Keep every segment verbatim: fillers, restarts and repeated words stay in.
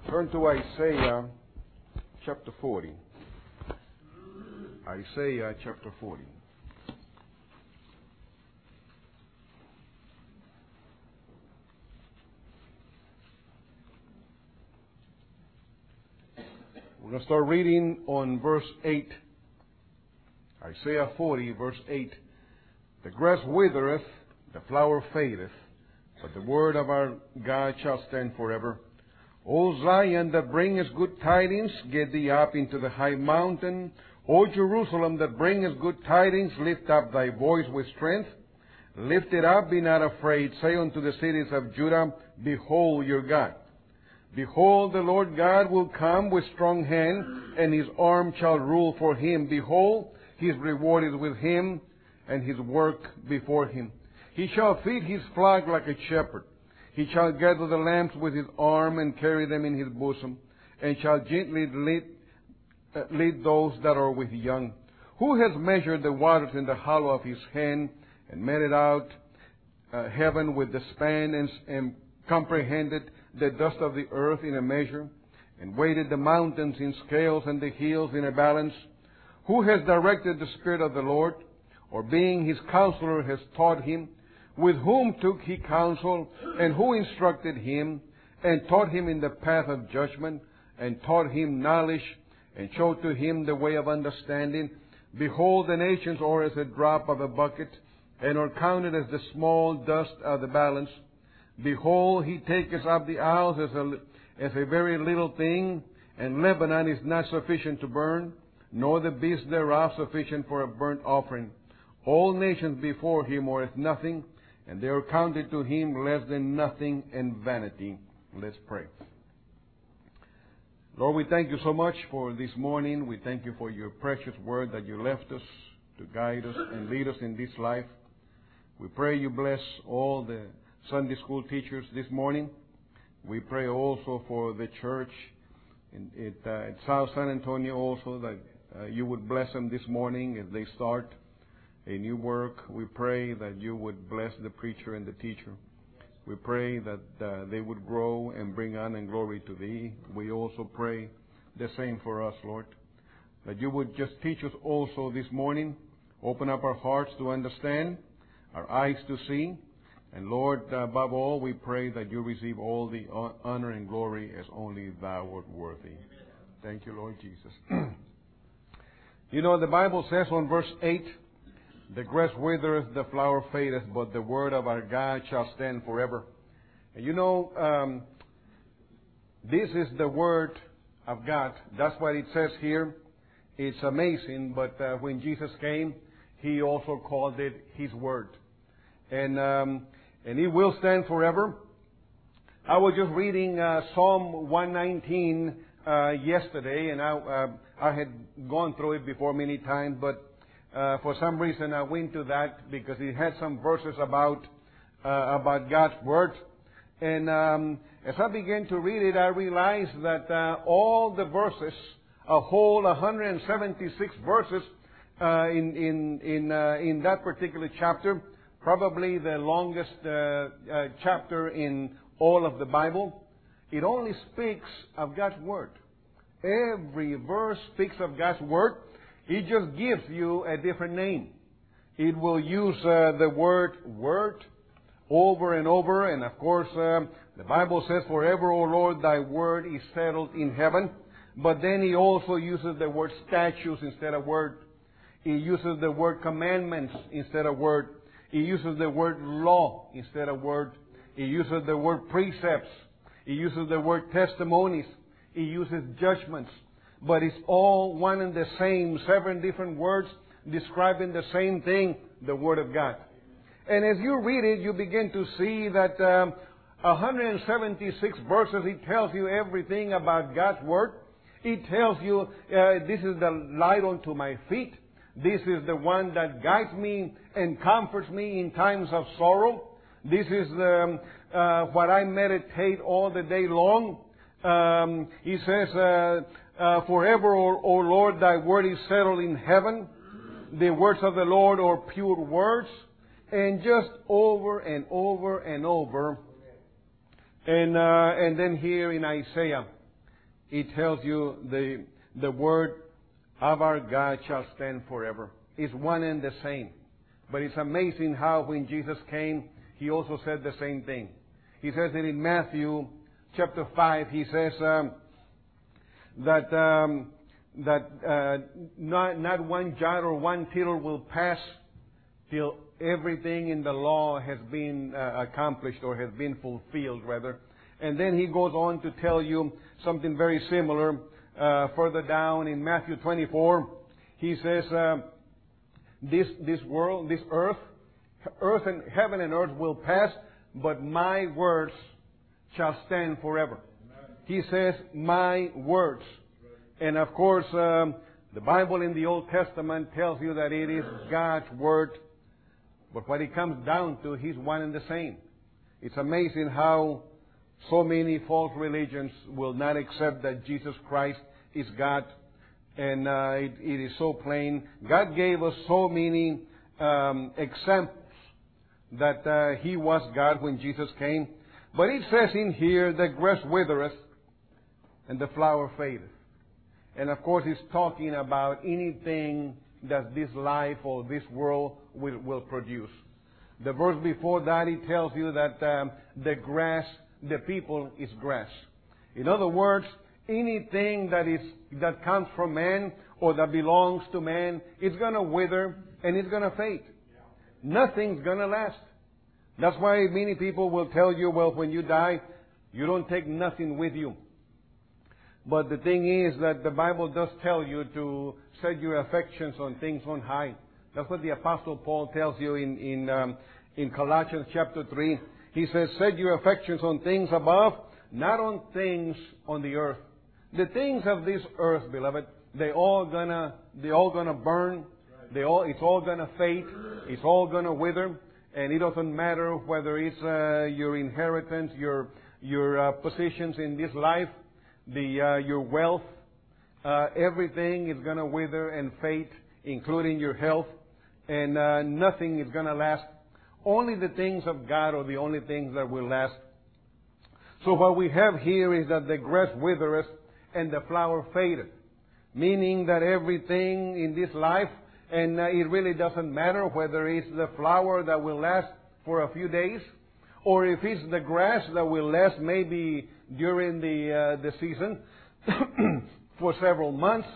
Turn to Isaiah chapter forty. Isaiah chapter forty. We're going to start reading on verse eight. Isaiah forty, verse eight. The grass withereth, the flower fadeth, but the word of our God shall stand forever. O Zion, that bringest good tidings, get thee up into the high mountain. O Jerusalem, that bringest good tidings, lift up thy voice with strength. Lift it up, be not afraid. Say unto the cities of Judah, Behold your God. Behold, the Lord God will come with strong hand, and his arm shall rule for him. Behold, his reward is with him, and his work before him. He shall feed his flock like a shepherd. He shall gather the lambs with his arm and carry them in his bosom, and shall gently lead, uh, lead those that are with young. Who has measured the waters in the hollow of his hand, and meted out uh, heaven with the span, and, and comprehended the dust of the earth in a measure, and weighed the mountains in scales and the hills in a balance? Who has directed the Spirit of the Lord, or being his counselor has taught him? With whom took he counsel, and who instructed him, and taught him in the path of judgment, and taught him knowledge, and showed to him the way of understanding? Behold, the nations are as a drop of a bucket, and are counted as the small dust of the balance. Behold, he taketh up the isles as a, as a very little thing, and Lebanon is not sufficient to burn, nor the beasts thereof sufficient for a burnt offering. All nations before him are as nothing, and they are counted to him less than nothing and vanity. Let's pray. Lord, we thank you so much for this morning. We thank you for your precious word that you left us to guide us and lead us in this life. We pray you bless all the Sunday school teachers this morning. We pray also for the church in, at, uh, at South San Antonio also, that uh, you would bless them this morning as they start a new work. We pray that you would bless the preacher and the teacher. We pray that uh, they would grow and bring honor and glory to thee. We also pray the same for us, Lord, that you would just teach us also this morning, open up our hearts to understand, our eyes to see. And Lord, above all, we pray that you receive all the honor and glory as only thou art worthy. Thank you, Lord Jesus. You know, the Bible says on verse eight, the grass withereth, the flower fadeth, but the word of our God shall stand forever. And you know, um, this is the word of God. That's what it says here. It's amazing, but uh, when Jesus came, he also called it his word. And um, and it will stand forever. I was just reading uh, Psalm one nineteen uh, yesterday, and I, uh, I had gone through it before many times, but Uh, for some reason, I went to that because it had some verses about uh, about God's word, and um, as I began to read it, I realized that uh, all the verses, a whole one hundred seventy-six verses uh, in in in uh, in that particular chapter, probably the longest uh, uh, chapter in all of the Bible. It only speaks of God's word. Every verse speaks of God's word. It just gives you a different name. It will use uh, the word word over and over. And of course, uh, the Bible says, forever, O Lord, thy word is settled in heaven. But then he also uses the word statutes instead of word. He uses the word commandments instead of word. He uses the word law instead of word. He uses the word precepts. He uses the word testimonies. He uses judgments. But it's all one and the same, seven different words describing the same thing, the Word of God. And as you read it, you begin to see that um, one hundred seventy-six verses, it tells you everything about God's Word. It tells you, uh, this is the light unto my feet. This is the one that guides me and comforts me in times of sorrow. This is um, uh, what I meditate all the day long. Um, he says, uh, Uh, forever, O, o Lord, thy word is settled in heaven. The words of the Lord are pure words. And just over and over and over. And uh, and then here in Isaiah, it tells you the, the word of our God shall stand forever. It's one and the same. But it's amazing how when Jesus came, He also said the same thing. He says it in Matthew chapter five. He says um, that um, that uh, not, not one jot or one tittle will pass till everything in the law has been uh, accomplished or has been fulfilled, rather. And then He goes on to tell you something very similar uh, further down in Matthew twenty-four. He says, uh, this, this world, this earth, earth and heaven and earth will pass, but my words shall stand forever. He says, my words. And of course, um, the Bible in the Old Testament tells you that it is God's Word. But what it comes down to, He's one and the same. It's amazing how so many false religions will not accept that Jesus Christ is God. And uh, it, it is so plain. God gave us so many um, examples that uh, He was God when Jesus came. But it says in here, the grass withereth and the flower fadeth. And of course, it's talking about anything that this life or this world will, will produce. The verse before that, it tells you that um, the grass, the people is grass. In other words, anything that is that comes from man or that belongs to man, it's going to wither and it's going to fade. Nothing's going to last. That's why many people will tell you, well, when you die, you don't take nothing with you. But the thing is that the Bible does tell you to set your affections on things on high. That's what the Apostle Paul tells you in in, um, in Colossians chapter three. He says, set your affections on things above, not on things on the earth. The things of this earth, beloved, they all gonna they all gonna burn. They all it's all gonna fade. It's all gonna wither, and it doesn't matter whether it's uh, your inheritance, your your uh, positions in this life, the uh, your wealth. Uh, everything is gonna wither and fade, including your health, and uh, nothing is gonna last. Only the things of God are the only things that will last. So what we have here is that the grass withereth and the flower fadeth, meaning that everything in this life, and uh, it really doesn't matter whether it's the flower that will last for a few days, or if it's the grass that will last maybe during the uh, the season for several months.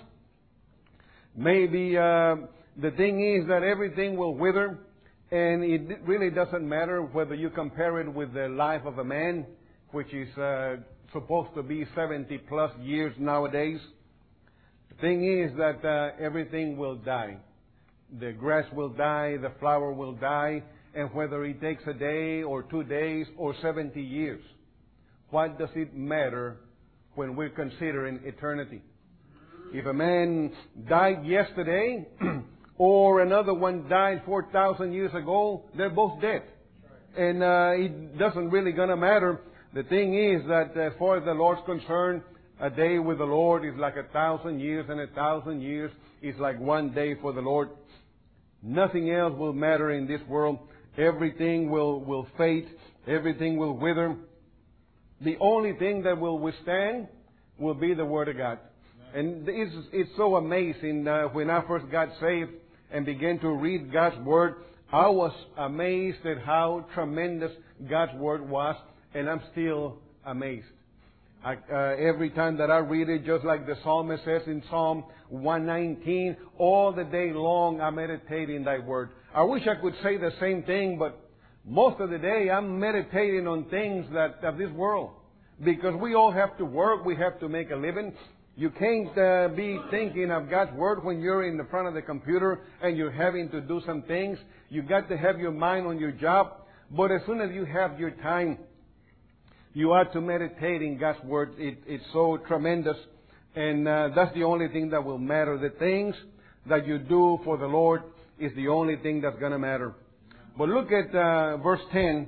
Maybe uh, the thing is that everything will wither, and it really doesn't matter whether you compare it with the life of a man, which is uh, supposed to be seventy plus years nowadays. The thing is that uh, everything will die. The grass will die, the flower will die, and whether it takes a day or two days or seventy years, what does it matter when we're considering eternity? If a man died yesterday or another one died four thousand years ago, they're both dead. And uh, it doesn't really gonna matter. The thing is that as far as the Lord's concerned, a day with the Lord is like a thousand years, and a thousand years is like one day for the Lord. Nothing else will matter in this world. Everything will, will fade. Everything will wither. The only thing that will withstand will be the Word of God. And it's, it's so amazing. Uh, when I first got saved and began to read God's Word, I was amazed at how tremendous God's Word was. And I'm still amazed. I, uh, every time that I read it, just like the psalmist says in Psalm one nineteen, all the day long I meditate in Thy Word. I wish I could say the same thing, but most of the day I'm meditating on things that of this world. Because we all have to work, we have to make a living. You can't uh, be thinking of God's Word when you're in the front of the computer and you're having to do some things. You've got to have your mind on your job. But as soon as you have your time, you are to meditate in God's Word. It, it's so tremendous. And uh, that's the only thing that will matter. The things that you do for the Lord is the only thing that's going to matter. But look at uh, verse ten.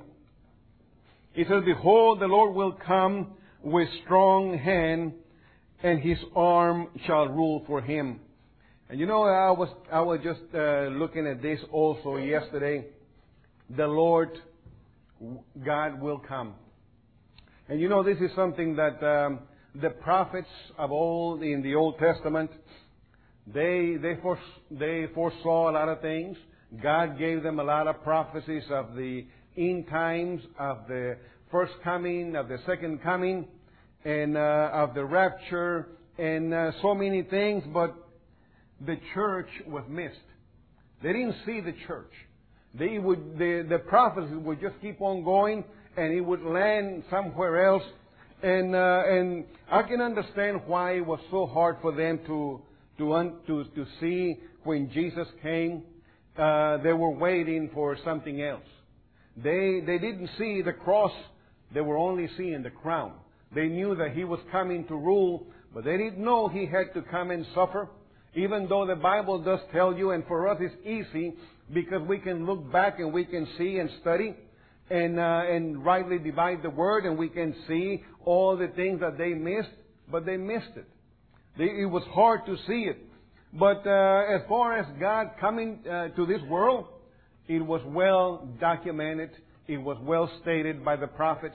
It says, behold, the Lord will come with strong hand, and His arm shall rule for Him. And you know, I was, I was just uh, looking at this also yesterday. The Lord God will come. And you know, this is something that um, the prophets of old in the Old Testament, they, they, fore, they foresaw a lot of things. God gave them a lot of prophecies of the end times, of the first coming, of the second coming, and uh, of the rapture, and uh, so many things, but the church was missed. They didn't see the church. They would, the, the prophecies would just keep on going, and it would land somewhere else. And uh, and I can understand why it was so hard for them to to un, to, to see when Jesus came. Uh, they were waiting for something else. They they didn't see the cross. They were only seeing the crown. They knew that He was coming to rule, but they didn't know He had to come and suffer. Even though the Bible does tell you, and for us it's easy because we can look back and we can see and study and uh, and rightly divide the word, and we can see all the things that they missed, but they missed it. They, it was hard to see it. But uh, as far as God coming uh, to this world, it was well documented. It was well stated by the prophets.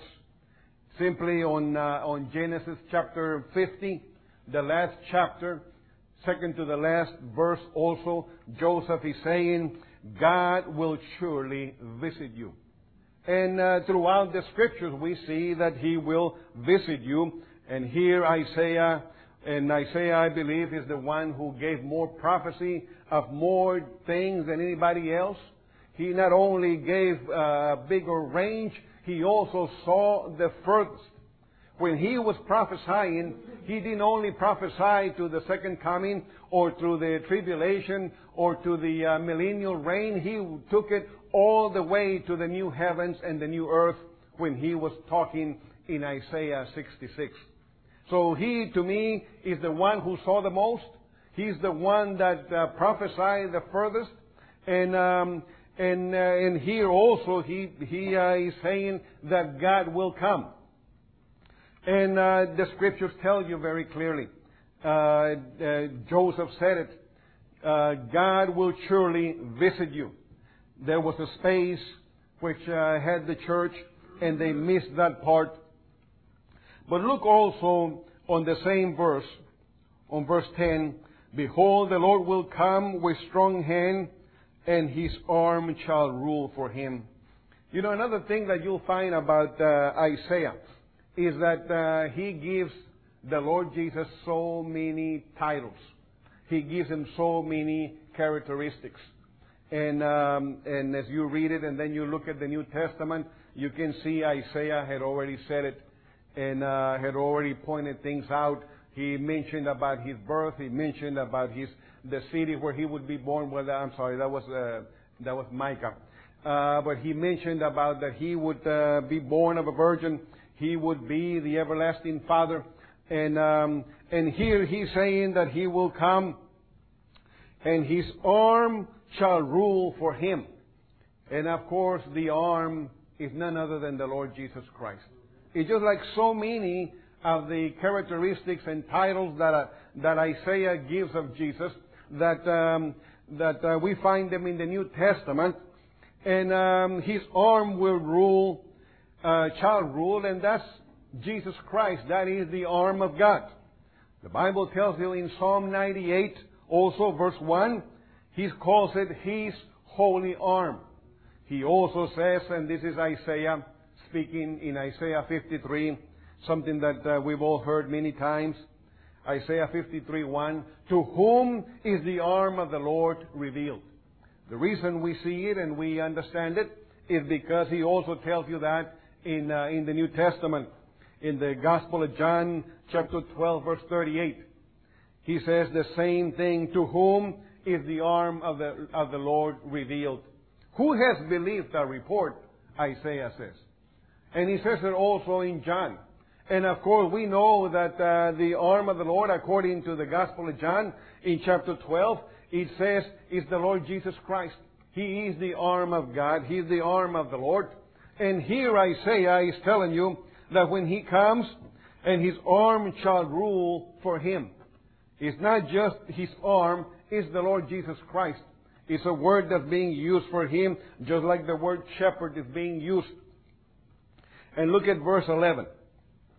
Simply on uh, on Genesis chapter fifty, the last chapter, second to the last verse also, Joseph is saying, God will surely visit you. And uh, throughout the Scriptures we see that He will visit you. And here Isaiah, and Isaiah I believe is the one who gave more prophecy of more things than anybody else. He not only gave a bigger range, he also saw the furthest. When he was prophesying, he didn't only prophesy to the second coming or to the tribulation or to the uh, millennial reign. He took it all the way to the new heavens and the new earth when he was talking in Isaiah sixty-six. So he, to me, is the one who saw the most. He's the one that uh, prophesied the furthest. And um, and uh, and here also he he uh, is saying that God will come. And uh, the Scriptures tell you very clearly. Uh, uh, Joseph said it. Uh, God will surely visit you. There was a space which uh, had the church, and they missed that part. But look also on the same verse, on verse ten. Behold, the Lord will come with strong hand, and His arm shall rule for Him. You know, another thing that you'll find about uh, Isaiah is that uh, he gives the Lord Jesus so many titles. He gives Him so many characteristics. And um, and as you read it and then you look at the New Testament, you can see Isaiah had already said it and uh, had already pointed things out. He mentioned about His birth. He mentioned about his the city where He would be born. Well, I'm sorry, that was uh, that was Micah. Uh, but He mentioned about that He would uh, be born of a virgin. He would be the everlasting Father. And um, and here He's saying that He will come, and His arm shall rule for Him. And of course, the arm is none other than the Lord Jesus Christ. It's just like so many of the characteristics and titles that uh, that Isaiah gives of Jesus, that um, that uh, we find them in the New Testament. And um, His arm will rule, uh, shall rule, and that's Jesus Christ. That is the arm of God. The Bible tells you in Psalm ninety-eight, also verse one, He calls it His holy arm. He also says, and this is Isaiah speaking in Isaiah fifty-three, something that uh, we've all heard many times. Isaiah fifty-three one, to whom is the arm of the Lord revealed? The reason we see it and we understand it is because He also tells you that in uh, in the New Testament. In the Gospel of John, chapter twelve, verse thirty-eight. He says the same thing, to whom is the arm of the, of the Lord revealed? Who has believed our report? Isaiah says. And he says it also in John. And of course we know that uh, the arm of the Lord, according to the Gospel of John, in chapter twelve, it says is the Lord Jesus Christ. He is the arm of God. He is the arm of the Lord. And here Isaiah is telling you that when He comes, and His arm shall rule for Him. It's not just His arm, it's the Lord Jesus Christ. It's a word that's being used for Him, just like the word shepherd is being used. And look at verse eleven.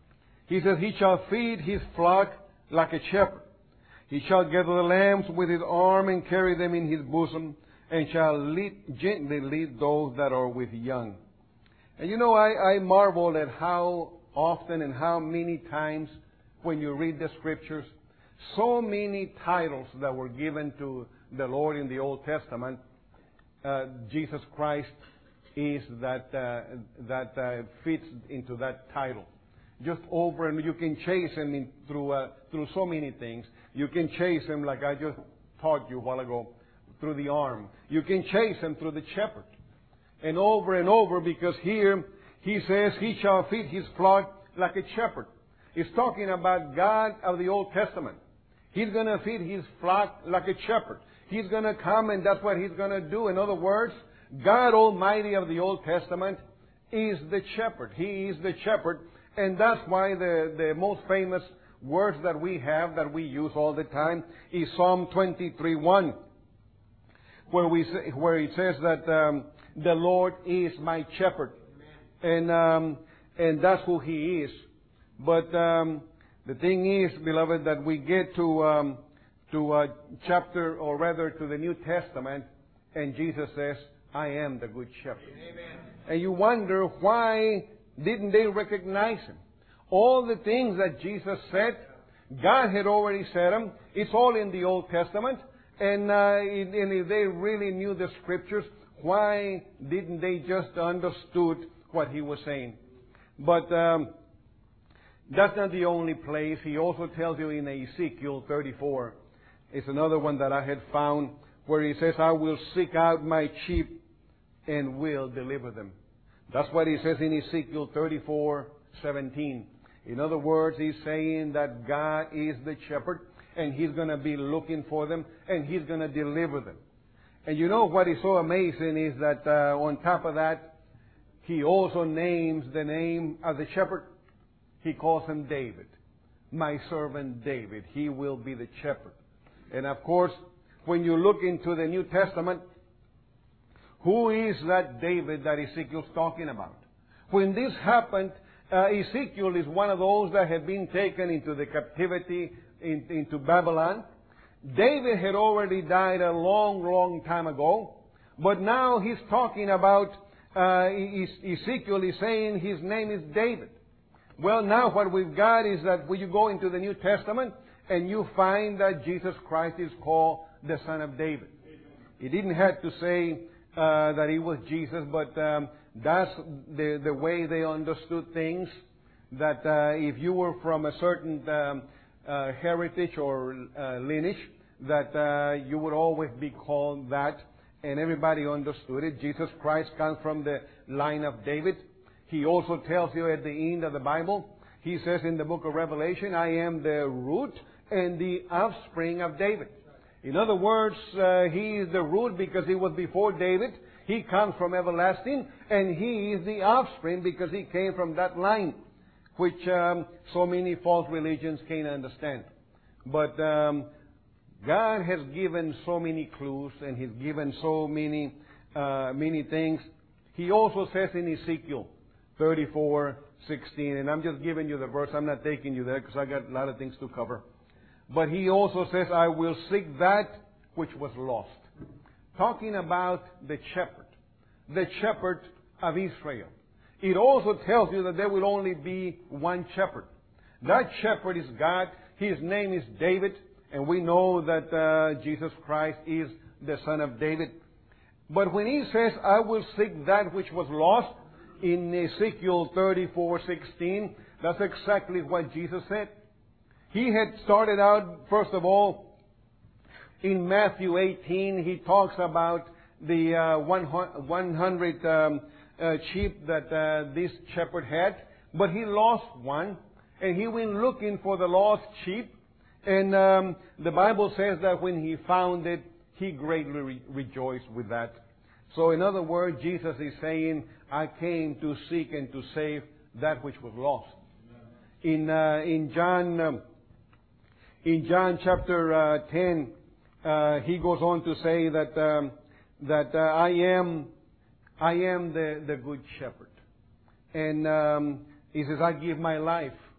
He says, He shall feed His flock like a shepherd. He shall gather the lambs with His arm and carry them in His bosom, and shall lead, gently lead those that are with young. And you know, I, I marvel at how often and how many times when you read the Scriptures, so many titles that were given to the Lord in the Old Testament, uh, Jesus Christ is that uh, that uh, fits into that title. Just over, and you can chase Him in, through uh, through so many things. You can chase Him, like I just taught you a while ago, through the arm. You can chase Him through the shepherd. And over and over, because here He says, He shall feed His flock like a shepherd. It's talking about God of the Old Testament. He's going to feed His flock like a shepherd. He's going to come, and that's what He's going to do. In other words, God Almighty of the Old Testament is the shepherd. He is the shepherd. And that's why the, the most famous words that we have, that we use all the time, is Psalm twenty-three one, where we say, where it says that um, the Lord is my shepherd, and um, and that's who He is. But um, the thing is, beloved, that we get to um, to uh, chapter, or rather to the New Testament, and Jesus says, "I am the good shepherd." Amen. And you wonder, why didn't they recognize Him? All the things that Jesus said, God had already said them. It's all in the Old Testament. And, uh, and if they really knew the Scriptures, why didn't they just understood what He was saying? But um, that's not the only place. He also tells you in Ezekiel thirty-four. It's another one that I had found, where He says, I will seek out my sheep and will deliver them. That's what He says in Ezekiel thirty-four seventeen. In other words, He's saying that God is the shepherd, and He's going to be looking for them, and He's going to deliver them. And you know what is so amazing is that uh, on top of that, He also names the name of the shepherd. He calls him David. My servant David. He will be the shepherd. And of course, when you look into the New Testament, who is that David that Ezekiel's talking about? When this happened, uh, Ezekiel is one of those that had been taken into the captivity in, into Babylon. David had already died a long, long time ago. But now he's talking about, uh, Ezekiel is saying his name is David. Well, now what we've got is that when you go into the New Testament and you find that Jesus Christ is called the Son of David. He didn't have to say uh, that He was Jesus, but um, that's the, the way they understood things. That uh, if you were from a certain um, uh, heritage or uh, lineage, that uh, you would always be called that, and everybody understood it. Jesus Christ comes from the line of David. He also tells you at the end of the Bible, He says in the book of Revelation, I am the root and the offspring of David. In other words, uh, He is the root because He was before David. He comes from everlasting, and He is the offspring because He came from that line, which um, so many false religions can't understand. But um, God has given so many clues, and He's given so many uh, many things. He also says in Ezekiel thirty-four sixteen, and I'm just giving you the verse. I'm not taking you there because I got a lot of things to cover. But He also says, I will seek that which was lost. Talking about the shepherd, the shepherd of Israel. It also tells you that there will only be one shepherd. That shepherd is God. His name is David. And we know that uh, Jesus Christ is the Son of David. But when He says, I will seek that which was lost, in Ezekiel thirty-four sixteen, that's exactly what Jesus said. He had started out, first of all, in Matthew eighteen, He talks about the uh, one hundred um, uh, sheep that uh, this shepherd had. But he lost one, and he went looking for the lost sheep. And um, the Bible says that when he found it, he greatly re- rejoiced with that. So in other words, Jesus is saying, I came to seek and to save that which was lost. In uh, in John um, in John chapter uh, ten, uh, he goes on to say that um, that uh, I am I am the, the good shepherd, and um, he says, I give my life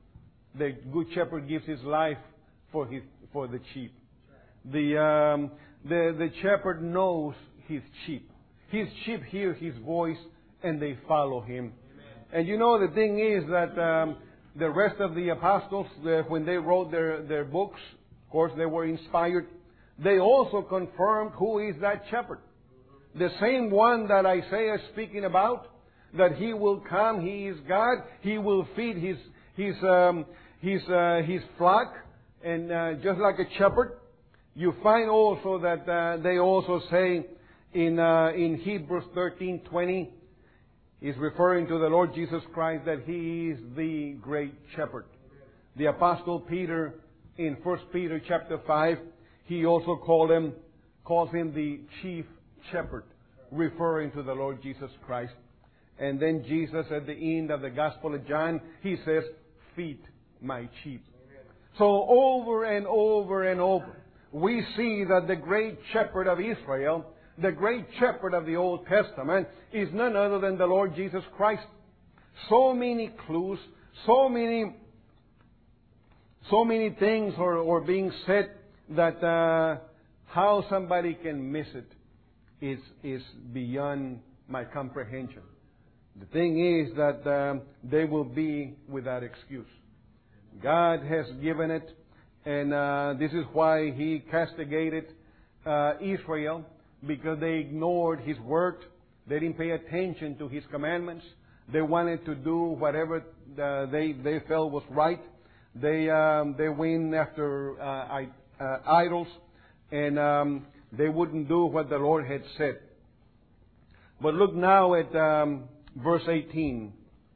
The good shepherd gives his life for his for the sheep. The um, the the shepherd knows his sheep. His sheep hear his voice and they follow him. And you know, the thing is that um, the rest of the apostles, the, when they wrote their, their books, of course they were inspired, they also confirmed who is that shepherd. The same one that Isaiah is speaking about, that he will come, he is God, he will feed his his um, his uh, his flock, and uh, just like a shepherd. You find also that uh, they also say in uh, in Hebrews thirteen twenty, is referring to the Lord Jesus Christ, that He is the great shepherd. The Apostle Peter in First Peter chapter five, he also called him, calls him the chief shepherd, referring to the Lord Jesus Christ. And then Jesus at the end of the Gospel of John, He says, feed my sheep. So over and over and over, we see that the great shepherd of Israel, the great shepherd of the Old Testament, is none other than the Lord Jesus Christ. So many clues, so many, so many things are, are being said that uh, how somebody can miss it is is beyond my comprehension. The thing is that um, they will be without excuse. God has given it, and uh, this is why He castigated uh, Israel, because they ignored His word. They didn't pay attention to His commandments. They wanted to do whatever uh, they they felt was right. They um, they went after uh, I, uh, idols, and um, they wouldn't do what the Lord had said. But look now at um, verse eighteen.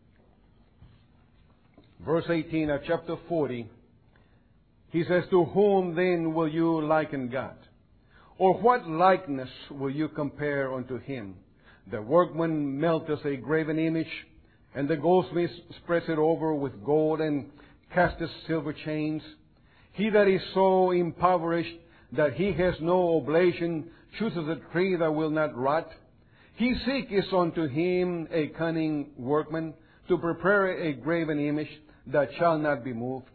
Verse eighteen of chapter forty. He says, "To whom then will you liken God? Or what likeness will you compare unto Him? The workman melteth a graven image, and the goldsmith spreads it over with gold and casteth silver chains. He that is so impoverished that he has no oblation chooses a tree that will not rot. He seeketh unto him a cunning workman to prepare a graven image that shall not be moved.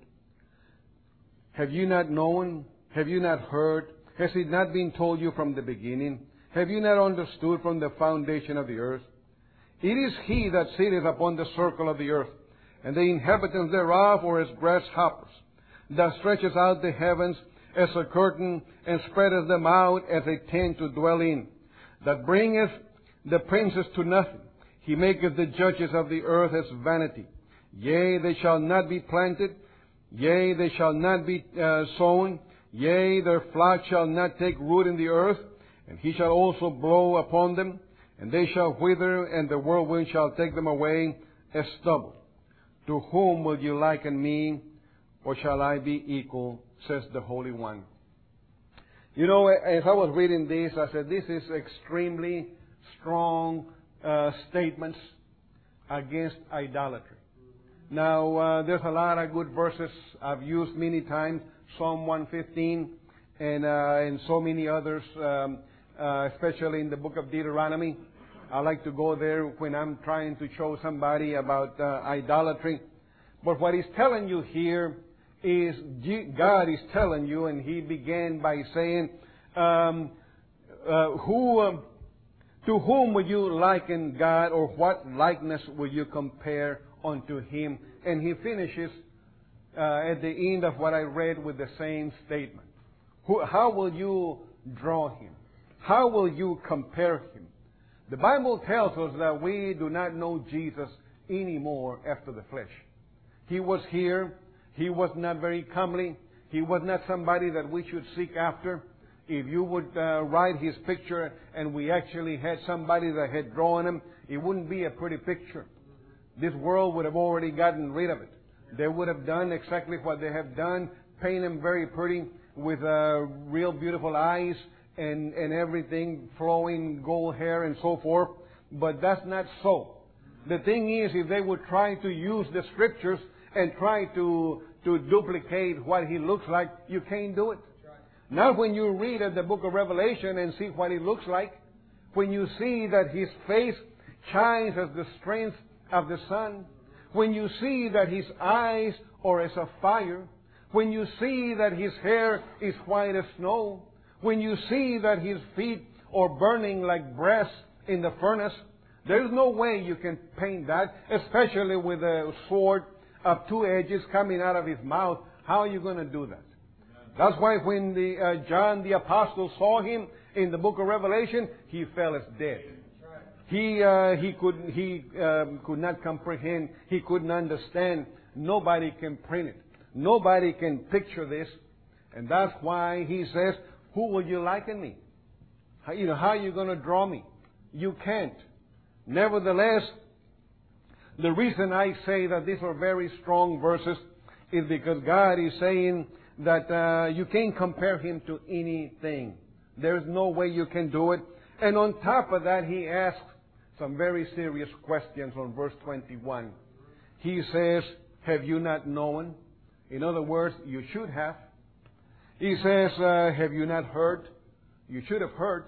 Have you not known? Have you not heard? Has it not been told you from the beginning? Have you not understood from the foundation of the earth? It is He that sitteth upon the circle of the earth, and the inhabitants thereof are as grasshoppers, that stretches out the heavens as a curtain, and spreadeth them out as a tent to dwell in, that bringeth the princes to nothing. He maketh the judges of the earth as vanity. Yea, they shall not be planted. Yea, they shall not be uh, sown. Yea, their flock shall not take root in the earth. And He shall also blow upon them, and they shall wither, and the whirlwind shall take them away as stubble. To whom will you liken me, or shall I be equal, says the Holy One." You know, as I was reading this, I said, this is extremely strong uh, statements against idolatry. Now, uh, there's a lot of good verses I've used many times, Psalm one fifteen, and uh, and so many others, um, uh, especially in the book of Deuteronomy. I like to go there when I'm trying to show somebody about uh, idolatry. But what He's telling you here is God is telling you, and He began by saying, um, uh, "Who, um, to whom will you liken God, or what likeness will you compare unto Him?" And He finishes uh, at the end of what I read with the same statement. Who, how will you draw Him? How will you compare Him? The Bible tells us that we do not know Jesus anymore after the flesh. He was here. He was not very comely. He was not somebody that we should seek after. If you would uh, write His picture and we actually had somebody that had drawn Him, it wouldn't be a pretty picture. This world would have already gotten rid of it. They would have done exactly what they have done, paint Him very pretty with uh, real beautiful eyes and, and everything, flowing gold hair and so forth. But that's not so. The thing is, if they would try to use the Scriptures and try to, to duplicate what He looks like, you can't do it. Not when you read at the book of Revelation and see what He looks like. When you see that His face shines as the strength of the sun. when you see that his eyes are as a fire, when you see that his hair is white as snow, when you see that his feet are burning like brass in the furnace, there's no way you can paint that, especially with a sword of two edges coming out of his mouth. How are you going to do that? That's why when the, uh, John the Apostle saw him in the book of Revelation, he fell as dead. He uh, he could he um, could not comprehend. He couldn't understand. Nobody can print it. Nobody can picture this, and that's why he says, "Who will you liken me? How, you know, how are you going to draw me? You can't." Nevertheless, the reason I say that these are very strong verses is because God is saying that uh, you can't compare him to anything. There's no way you can do it. And on top of that, he asks some very serious questions on verse twenty-one. He says, have you not known? In other words, you should have. He says, uh, have you not heard? You should have heard.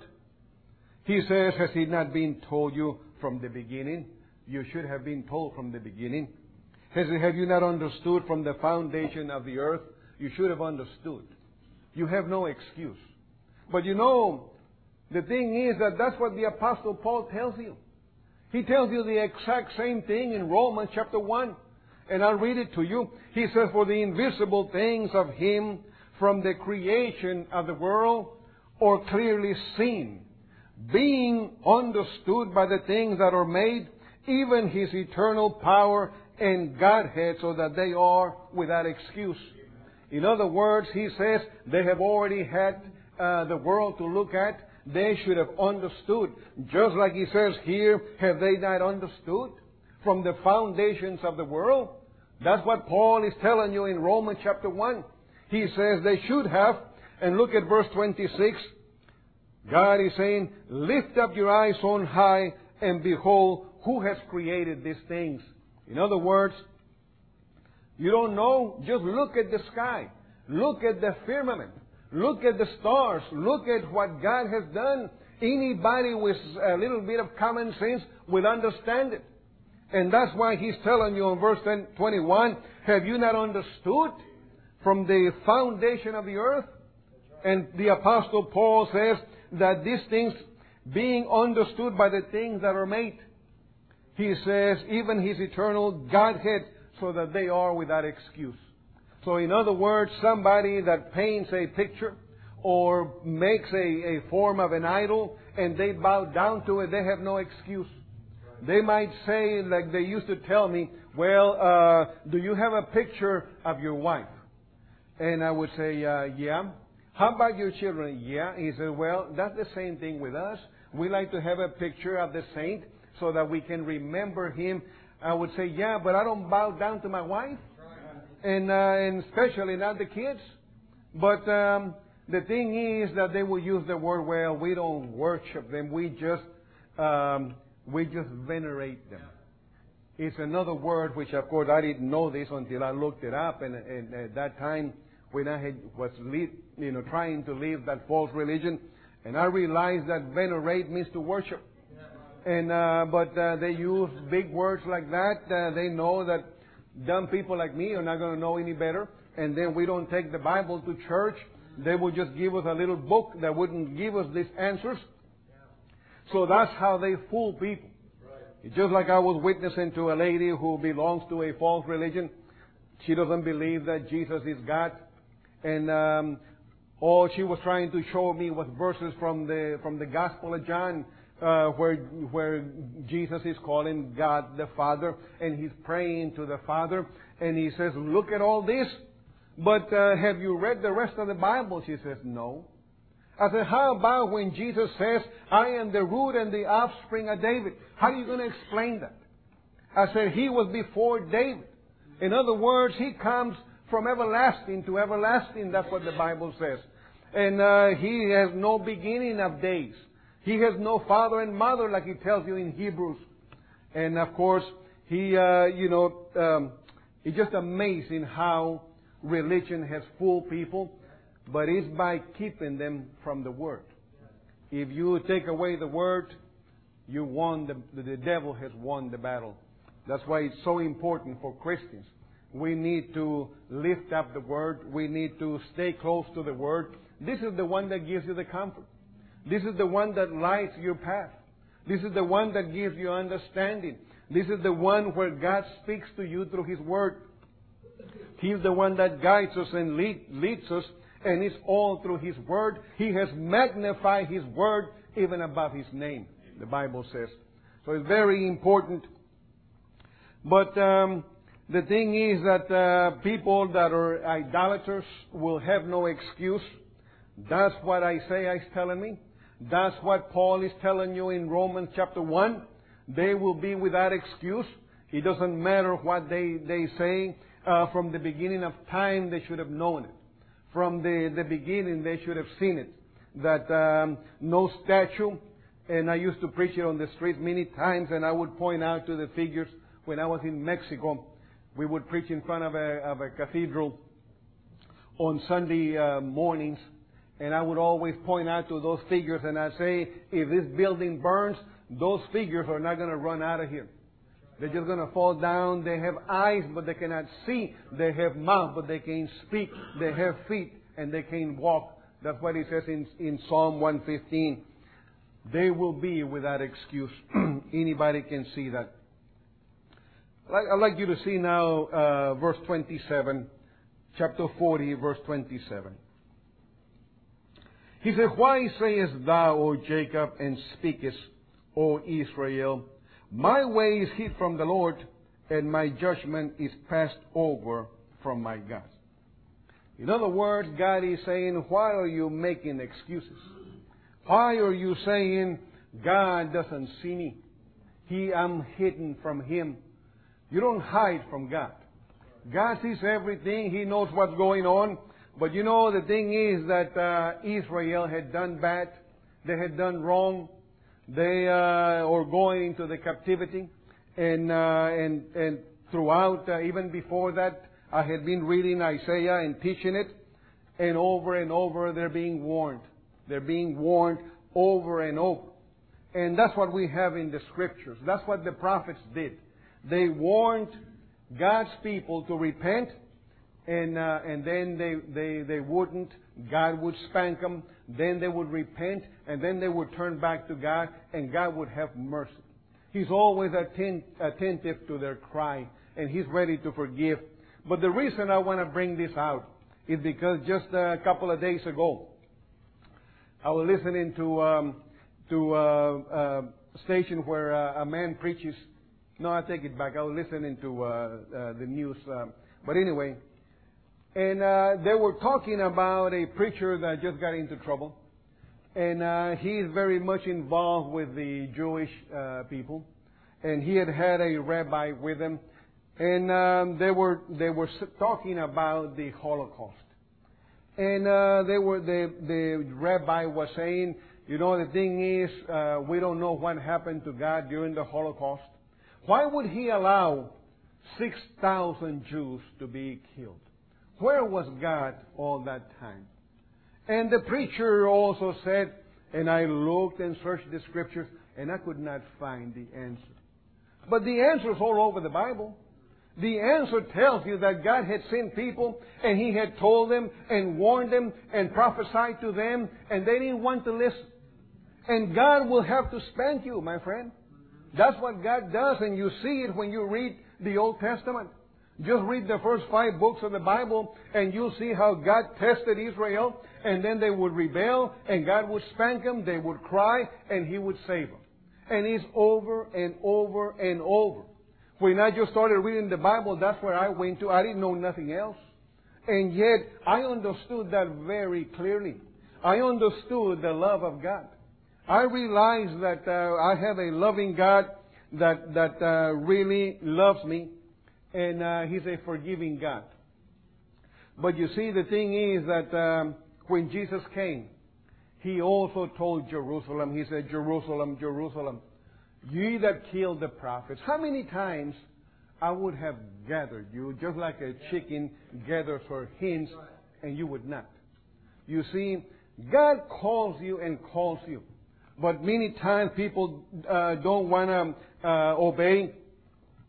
He says, has it not been told you from the beginning? You should have been told from the beginning. Has, have you not understood from the foundation of the earth? You should have understood. You have no excuse. But you know, the thing is that that's what the Apostle Paul tells you. He tells you the exact same thing in Romans chapter one. And I'll read it to you. He says, for the invisible things of Him from the creation of the world are clearly seen, being understood by the things that are made, even His eternal power and Godhead, so that they are without excuse. In other words, he says they have already had uh, the world to look at. They should have understood. Just like he says here, have they not understood from the foundations of the world? That's what Paul is telling you in Romans chapter one. He says they should have. And look at verse twenty-six. God is saying, lift up your eyes on high and behold who has created these things. In other words, you don't know? Just look at the sky. Look at the firmament. Look at the stars. Look at what God has done. Anybody with a little bit of common sense will understand it. And that's why He's telling you in verse twenty-one, have you not understood from the foundation of the earth? And the Apostle Paul says that these things being understood by the things that are made, he says, even His eternal Godhead, so that they are without excuse. So in other words, somebody that paints a picture or makes a, a form of an idol and they bow down to it, they have no excuse. They might say, like they used to tell me, well, uh, do you have a picture of your wife? And I would say, uh, yeah. How about your children? Yeah. He said, well, that's the same thing with us. We like to have a picture of the saint so that we can remember him. I would say, yeah, but I don't bow down to my wife. And, uh, and especially not the kids. But um, the thing is that they will use the word, well, we don't worship them. We just, um, we just venerate them. It's another word which, of course, I didn't know this until I looked it up. And, and at that time, when I had, was lead, you know, trying to leave that false religion, and I realized that venerate means to worship. And uh, but uh, they use big words like that. Uh, they know that dumb people like me are not going to know any better. And then we don't take the Bible to church. They will just give us a little book that wouldn't give us these answers. So that's how they fool people. It's just like I was witnessing to a lady who belongs to a false religion. She doesn't believe that Jesus is God. And um, all she was trying to show me was verses from the from the Gospel of John, uh, where where Jesus is calling God the Father, and He's praying to the Father, and He says, "Look at all this, but uh, have you read the rest of the Bible?" She says, "No." I said, "How about when Jesus says, 'I am the root and the offspring of David'? How are you going to explain that?" I said, "He was before David. In other words, He comes from everlasting to everlasting. That's what the Bible says. And uh, He has no beginning of days. He has no father and mother, like He tells you in Hebrews. And of course, He, uh, you know, um, it's just amazing how religion has fooled people, but it's by keeping them from the Word. If you take away the Word, you won the, the devil has won the battle. That's why it's so important for Christians. We need to lift up the Word. We need to stay close to the Word. This is the one that gives you the comfort. This is the one that lights your path. This is the one that gives you understanding. This is the one where God speaks to you through His Word. He's the one that guides us and lead, leads us, and it's all through His Word. He has magnified His Word even above His name, the Bible says. So it's very important. But um, the thing is that uh, people that are idolaters will have no excuse. That's what Isaiah is telling me. That's what Paul is telling you in Romans chapter one. They will be without excuse. It doesn't matter what they, they say. Uh, from the beginning of time, they should have known it. From the, the beginning, they should have seen it. That um, no statue, and I used to preach it on the street many times, and I would point out to the figures. When I was in Mexico, we would preach in front of a, of a cathedral on Sunday uh, mornings, and I would always point out to those figures, and I'd say, if this building burns, those figures are not going to run out of here. They're just going to fall down. They have eyes, but they cannot see. They have mouth, but they can't speak. They have feet, and they can't walk. That's what it says in, in Psalm one fifteen. They will be without excuse. Anybody can see that. I'd like you to see now uh, verse twenty-seven, chapter forty, verse twenty-seven. He said, Why sayest thou, O Jacob, and speakest, O Israel, my way is hid from the Lord, and my judgment is passed over from my God. In other words, God is saying, why are you making excuses? Why are you saying, God doesn't see me? He, I'm hidden from Him. You don't hide from God. God sees everything. He knows what's going on. But you know, the thing is that uh, Israel had done bad. They had done wrong. They uh, were going into the captivity. And, uh, and, and throughout, uh, even before that, I had been reading Isaiah and teaching it. And over and over, they're being warned. They're being warned over and over. And that's what we have in the Scriptures. That's what the prophets did. They warned God's people to repent, and uh, and then they, they, they wouldn't. God would spank them. Then they would repent, and then they would turn back to God, and God would have mercy. He's always atten- attentive to their cry, and He's ready to forgive. But the reason I want to bring this out is because just a couple of days ago, I was listening to um, to uh, a station where uh, a man preaches. No, I take it back. I was listening to uh, uh, the news. Um, but anyway, and uh, they were talking about a preacher that just got into trouble. And uh, he is very much involved with the Jewish uh, people. And he had had a rabbi with him. And um, they were they were talking about the Holocaust. And uh, they were the, the rabbi was saying, you know, the thing is, uh, we don't know what happened to God during the Holocaust. Why would He allow six thousand Jews to be killed? Where was God all that time? And the preacher also said, and I looked and searched the Scriptures, and I could not find the answer. But the answer is all over the Bible. The answer tells you that God had sent people, and He had told them, and warned them, and prophesied to them, and they didn't want to listen. And God will have to spank you, my friend. That's what God does, and you see it when you read the Old Testament. Just read the first five books of the Bible, and you'll see how God tested Israel, and then they would rebel, and God would spank them, they would cry, and He would save them. And it's over and over and over. When I just started reading the Bible, that's where I went to. I didn't know nothing else. And yet, I understood that very clearly. I understood the love of God. I realized that uh, I have a loving God that that uh, really loves me, and uh, He's a forgiving God. But you see, the thing is that um, when Jesus came, He also told Jerusalem, He said, Jerusalem, Jerusalem, ye that killed the prophets. How many times I would have gathered you, just like a chicken gathers her hens, and you would not. You see, God calls you and calls you. But many times people uh, don't want to uh, obey.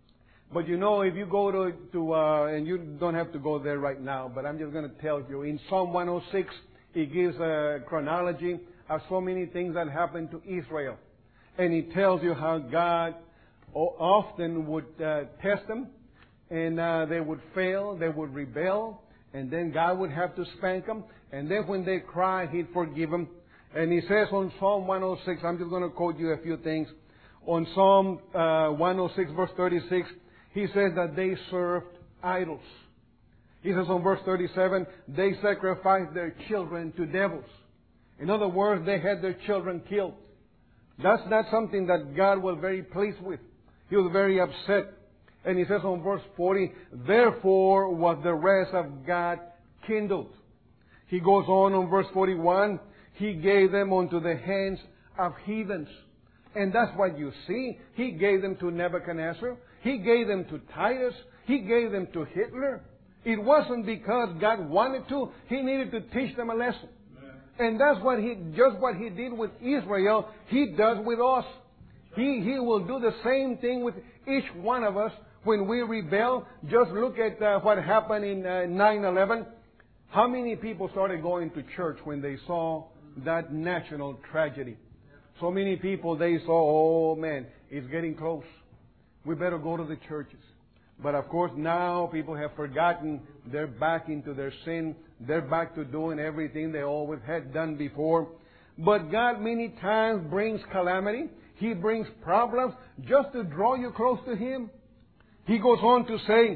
But you know, if you go to, to uh, and you don't have to go there right now, but I'm just going to tell you, in Psalm one oh six, it gives a chronology of so many things that happened to Israel. And it tells you how God often would uh, test them, and uh, they would fail, they would rebel, and then God would have to spank them, and then when they cry, He'd forgive them. And He says on Psalm one oh six, I'm just going to quote you a few things. On Psalm uh, one oh six, verse thirty-six, He says that they served idols. He says on verse thirty-seven, they sacrificed their children to devils. In other words, they had their children killed. That's not something that God was very pleased with. He was very upset. And He says on verse forty, therefore was the wrath of God kindled. He goes on on verse forty-one, He gave them unto the hands of heathens. And that's what you see. He gave them to Nebuchadnezzar. He gave them to Titus. He gave them to Hitler. It wasn't because God wanted to. He needed to teach them a lesson. And that's what He, just what He did with Israel, He does with us. He, He will do the same thing with each one of us when we rebel. Just look at uh, what happened in uh, nine eleven. How many people started going to church when they saw that national tragedy? So many people, they saw, oh man, it's getting close. We better go to the churches. But of course now people have forgotten. They're back into their sin. They're back to doing everything they always had done before. But God many times brings calamity. He brings problems just to draw you close to Him. He goes on to say,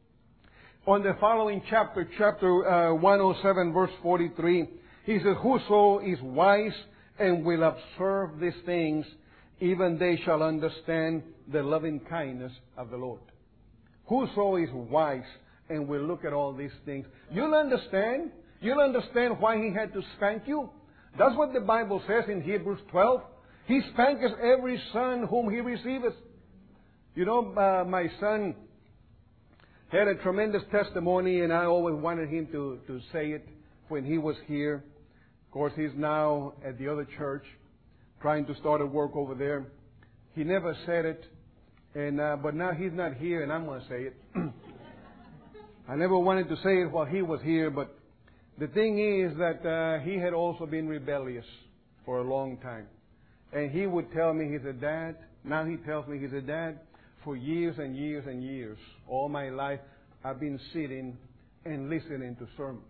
on the following chapter, chapter uh, one oh seven, verse forty-three, He says, whoso is wise and will observe these things, even they shall understand the loving kindness of the Lord. Whoso is wise and will look at all these things, you'll understand. You'll understand why He had to spank you. That's what the Bible says in Hebrews twelve. He spanketh every son whom He receiveth. You know, uh, my son had a tremendous testimony, and I always wanted him to, to say it when he was here. Of course, he's now at the other church, trying to start a work over there. He never said it, and uh, but now he's not here, and I'm going to say it. I never wanted to say it while he was here, but the thing is that uh, he had also been rebellious for a long time. And he would tell me, he said, Dad, now he tells me, he said, Dad, for years and years and years, all my life, I've been sitting and listening to sermons.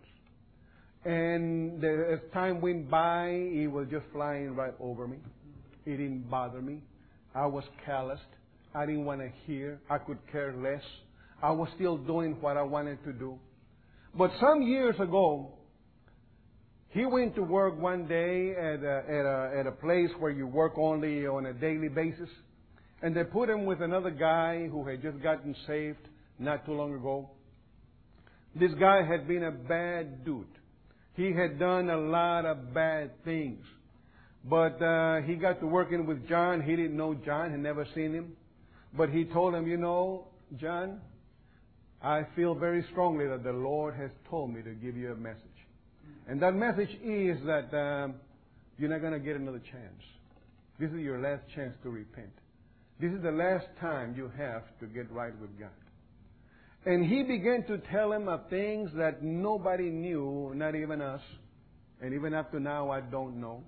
And the, as time went by, he was just flying right over me. It didn't bother me. I was calloused. I didn't want to hear. I could care less. I was still doing what I wanted to do. But some years ago, he went to work one day at a, at a, at a place where you work only on a daily basis. And they put him with another guy who had just gotten saved not too long ago. This guy had been a bad dude. He had done a lot of bad things. But uh, he got to working with John. He didn't know John, had never seen him. But he told him, you know, John, I feel very strongly that the Lord has told me to give you a message. And that message is that um, you're not going to get another chance. This is your last chance to repent. This is the last time you have to get right with God. And he began to tell him of things that nobody knew, not even us. And even up to now, I don't know.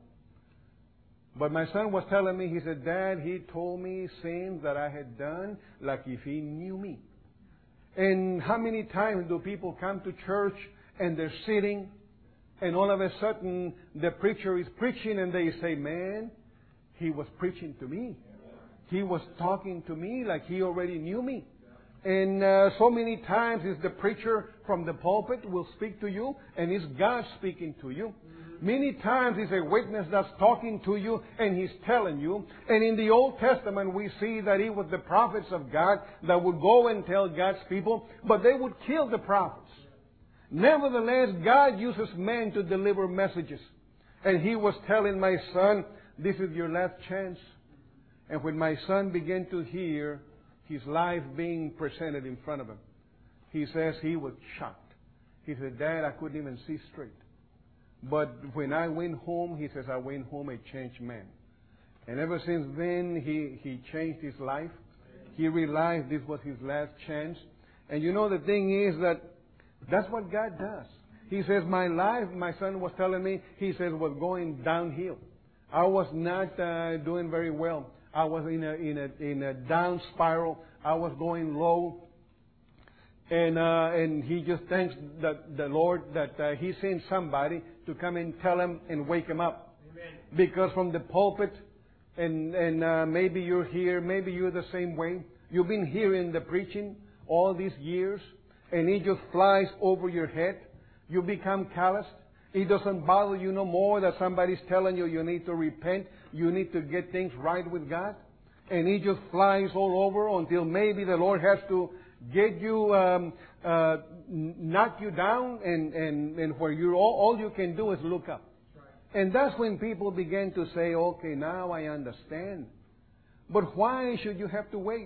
But my son was telling me, he said, Dad, he told me sins that I had done like if he knew me. And how many times do people come to church and they're sitting and all of a sudden the preacher is preaching and they say, man, he was preaching to me. He was talking to me like he already knew me. And uh, so many times is the preacher from the pulpit will speak to you and it's God speaking to you. Many times it's a witness that's talking to you and he's telling you. And in the Old Testament we see that it was the prophets of God that would go and tell God's people, but they would kill the prophets. Nevertheless, God uses men to deliver messages. And he was telling my son, this is your last chance. And when my son began to hear his life being presented in front of him, he says he was shocked. He said, Dad, I couldn't even see straight. But when I went home, he says, I went home a changed man. And ever since then, he, he changed his life. He realized this was his last chance. And you know, the thing is that that's what God does. He says, my life, my son was telling me, he says, was going downhill. I was not uh, doing very well. I was in a, in a, in a down spiral. I was going low. And, uh, and he just thanks the, the Lord that uh, he sent somebody to come and tell him and wake him up. Amen. Because from the pulpit, and, and uh, maybe you're here, maybe you're the same way. You've been hearing the preaching all these years, and it just flies over your head. You become calloused. It doesn't bother you no more that somebody's telling you you need to repent. You need to get things right with God. And it just flies all over until maybe the Lord has to get you, um, uh, knock you down, and, and, and where you all, all you can do is look up. And that's when people begin to say, okay, now I understand. But why should you have to wait?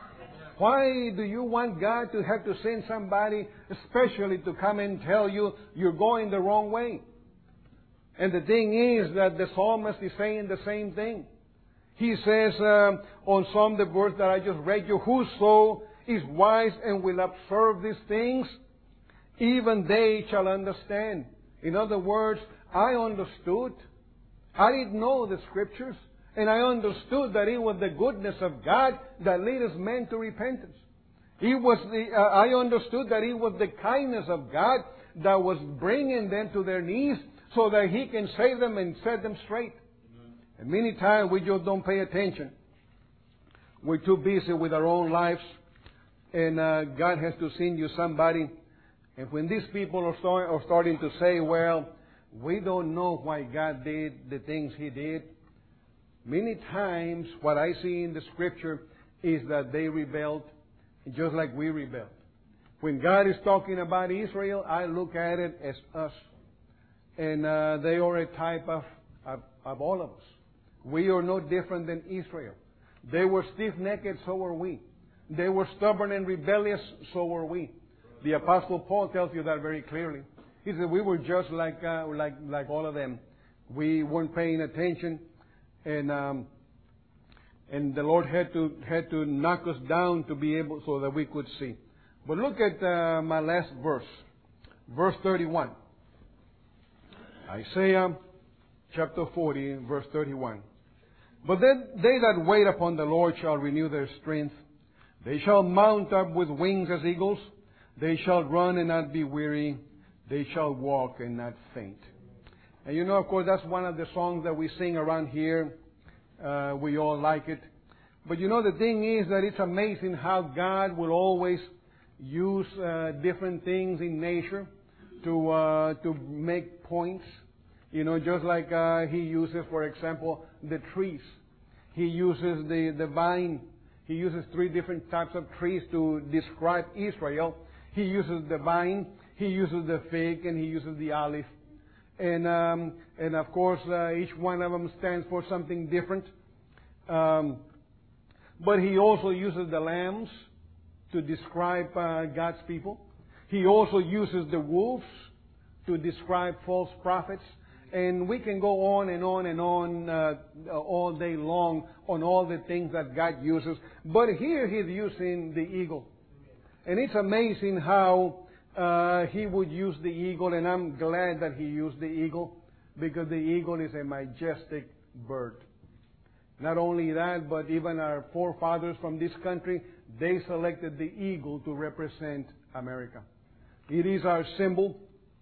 Why do you want God to have to send somebody especially to come and tell you you're going the wrong way? And the thing is that the psalmist is saying the same thing. He says um, on Psalm, the verse that I just read you, whoso is wise and will observe these things, even they shall understand. In other words, I understood. I didn't know the Scriptures. And I understood that it was the goodness of God that leads men to repentance. It was the, uh, I understood that it was the kindness of God that was bringing them to their knees so that He can save them and set them straight. Amen. And many times we just don't pay attention. We're too busy with our own lives. And uh, God has to send you somebody. And when these people are, start, are starting to say, well, we don't know why God did the things He did. Many times what I see in the Scripture is that they rebelled just like we rebelled. When God is talking about Israel, I look at it as us. And uh, they are a type of, of, of all of us. We are no different than Israel. They were stiff-necked, so are we. They were stubborn and rebellious, so are we. The Apostle Paul tells you that very clearly. He said we were just like uh, like like all of them. We weren't paying attention, and um, and the Lord had to had to knock us down to be able so that we could see. But look at uh, my last verse, verse thirty-one. Isaiah chapter forty, verse thirty-one. But then they that wait upon the Lord shall renew their strength. They shall mount up with wings as eagles. They shall run and not be weary. They shall walk and not faint. And you know, of course, that's one of the songs that we sing around here. Uh, we all like it. But you know, the thing is that it's amazing how God will always use uh, different things in nature to uh, to make points. You know, just like uh, He uses, for example, the trees. He uses the, the vine. He uses three different types of trees to describe Israel. He uses the vine, He uses the fig, and He uses the olive. And, um, and of course, uh, each one of them stands for something different. Um, but He also uses the lambs to describe uh, God's people. He also uses the wolves to describe false prophets. And we can go on and on and on uh, all day long on all the things that God uses. But here He's using the eagle. And it's amazing how uh, He would use the eagle. And I'm glad that He used the eagle, because the eagle is a majestic bird. Not only that, but even our forefathers from this country, they selected the eagle to represent America. It is our symbol.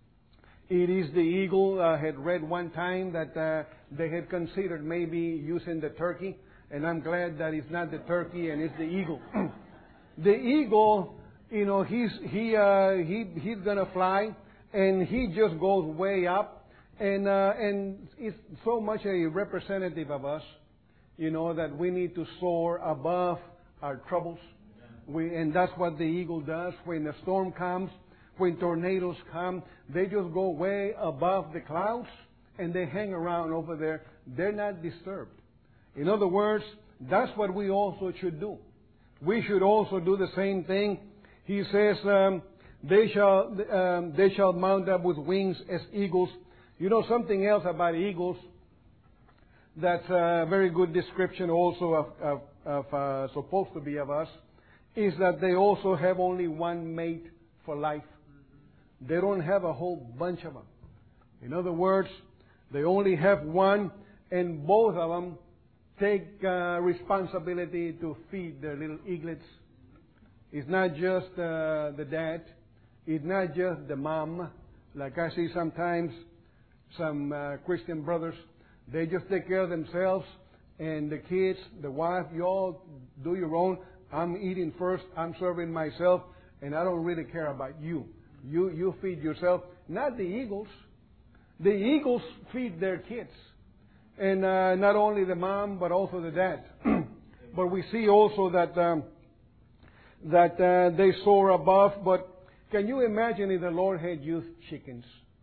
It is the eagle. I had read one time that uh, they had considered maybe using the turkey, and I'm glad that it's not the turkey and it's the eagle. The eagle, you know, he's he uh, he he's gonna fly, and he just goes way up, and uh, and it's so much a representative of us, you know, that we need to soar above our troubles. We and that's what the eagle does when the storm comes. When tornadoes come, they just go way above the clouds and they hang around over there. They're not disturbed. In other words, that's what we also should do. We should also do the same thing. He says, um, they shall um, they shall mount up with wings as eagles. You know something else about eagles? That's a very good description also of, of, of uh, supposed to be of us is that they also have only one mate for life. They don't have a whole bunch of them. In other words, they only have one, and both of them take uh, responsibility to feed their little eaglets. It's not just uh, the dad. It's not just the mom. Like I see sometimes some uh, Christian brothers, they just take care of themselves, and the kids, the wife, you all do your own. I'm eating first. I'm serving myself, and I don't really care about you. You you feed yourself. Not the eagles. The eagles feed their kids, and uh, not only the mom but also the dad. But we see also that um, that uh, they soar above. But can you imagine if the Lord had used chickens?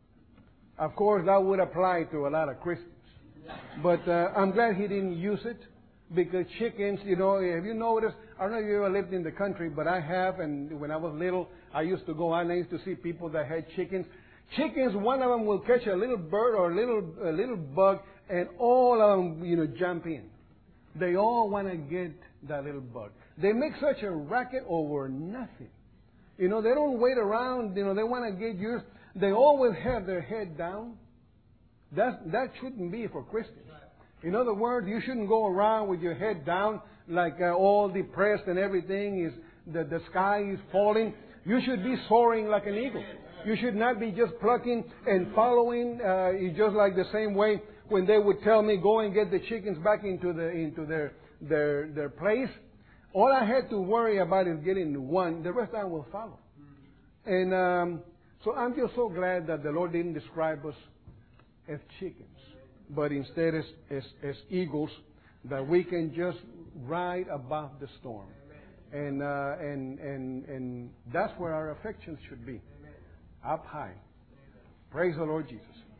Of course, that would apply to a lot of Christians. But uh, I'm glad He didn't use it, because chickens, you know, have you noticed? I don't know if you ever lived in the country, but I have. And when I was little, I used to go out and I used to see people that had chickens. Chickens, one of them will catch a little bird or a little a little bug, and all of them, you know, jump in. They all want to get that little bug. They make such a racket over nothing. You know, they don't wait around. You know, they want to get yours. They always have their head down. That that shouldn't be for Christians. In other words, you shouldn't go around with your head down like uh, all depressed and everything is the the sky is falling. You should be soaring like an eagle. You should not be just plucking and following. Uh, it's just like the same way when they would tell me, go and get the chickens back into the into their their their place. All I had to worry about is getting one. The rest I will follow. And um, so I'm just so glad that the Lord didn't describe us as chickens, but instead as, as, as eagles, that we can just ride above the storm. And, uh, and, and, and that's where our affections should be. Up high. Praise the Lord Jesus.